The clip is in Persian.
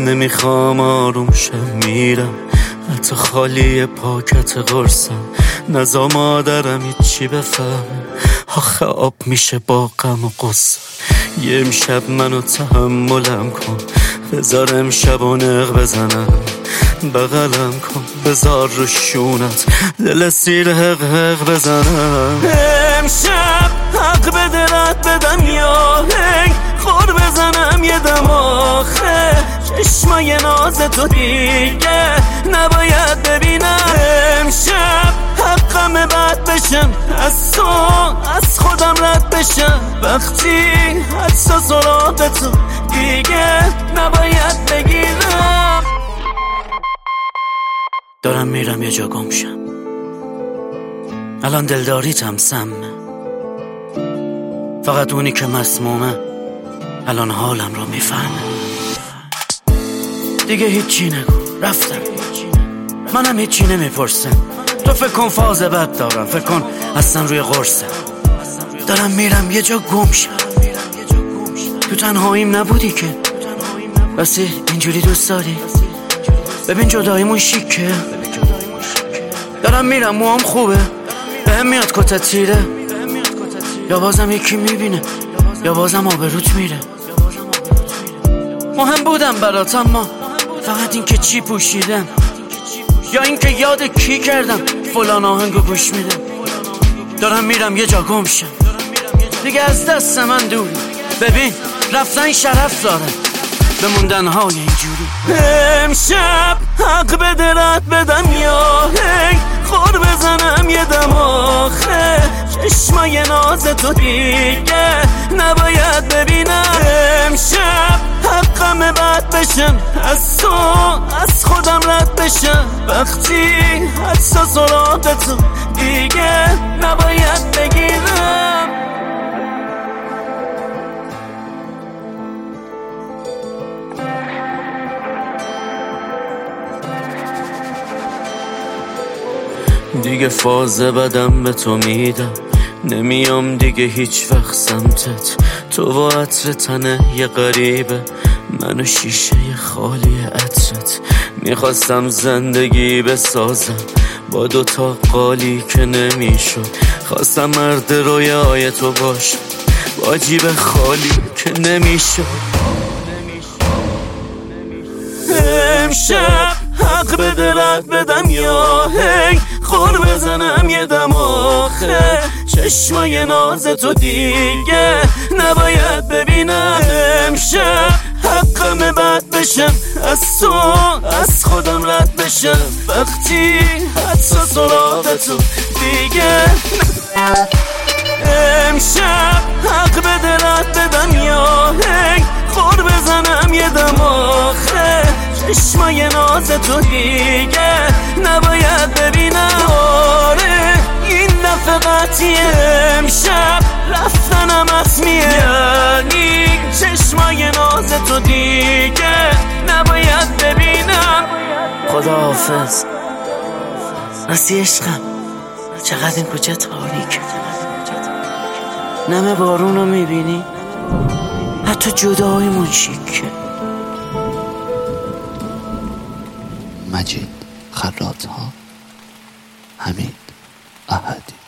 نمیخوام آروم شم میرم، حتی خالی پاکت قرصم نزا مادرم هیچی بفهمه. آخه آب میشه با غم و غصه. یه امشب منو تحملم کن، بذار امشب و نق بزنم، بغلم کن بذار رو شونت دل سیر حق حق بزنم. امشب حق بده رد بدم یا هی خور بزنم یه دم. آخه چشمای ناز تو دیگه نباید ببینم. امشب حقم بد بشم از تو، از خودم رد بشم وقتی حدسا سراغ تو دیگه نباید بگیرم. دارم میرم یه جا گم شم، الان دلداریتم سمه، فقط اونی که مسمومه الان حالم رو میفهمه. دیگه هیچی نگو رفتم، منم هیچی نمیپرسم. تو فکر کن فاز بد دارم، فکر کن اصلا روی قرصم. دارم میرم یه جا گم شم، تو تنهاییم نبودی که واسه اینجوری دوست داری. ببین جداییمون شیکه، دارم میرم موام خوبه، بهم میاد کتت تیره، یا بازم یکی میبینه یا بازم آبروت میره. مهم بودم برات اما فقط این که چی پوشیدم، یا این که یاد کی کردم فلان آهنگو گوش میدم. دارم میرم یه جا گم شم، دیگه از دست من دوری. ببین رفتن شرف داره، بموندن های اینجوری. امشب حق بده رد بدم یا هی خور بزنم یه دم. آخه چشمای ناز تو دیگه نباید ببینم. امشب حقم بد بشم از تو، از خودم رد بشم وقتی حدسا سراغ تو دیگه نباید بگیرم. دیگه فاز بدم به تو میدم، نمیام دیگه هیچ وقت سمتت. تو با عطر تنه یه غریبه، منو شیشه خالی عطرت. میخواستم زندگی بسازم با دوتا قالی که نمیشد، خواستم مرد رویای تو باشم با جیب خالی که نمیشد. امشب حق بده رد بدم یا هی خور بزنم یه دم. آخه چشمای ناز تو دیگه نباید ببینم. امشب حقم بد بشم از تو، از خودم رد بشم وقتی حدسا سراغ تو دیگه. امشب حق بده رد بدم یا هی خور بزنم یه دم. آخه چشمای ناز تو دیگه نباید ببینم. آره این دفعه قطعیه، امشب رفتنم حتمیه، یعنی چشمای ناز تو دیگه نباید ببینم. خداحافظ راستی عشقم، چقدر این کوچه تاریکه، نمه بارون رو میبینی، حتی جداییمون شیکه. مجید خراط‌ها، حمید احدی.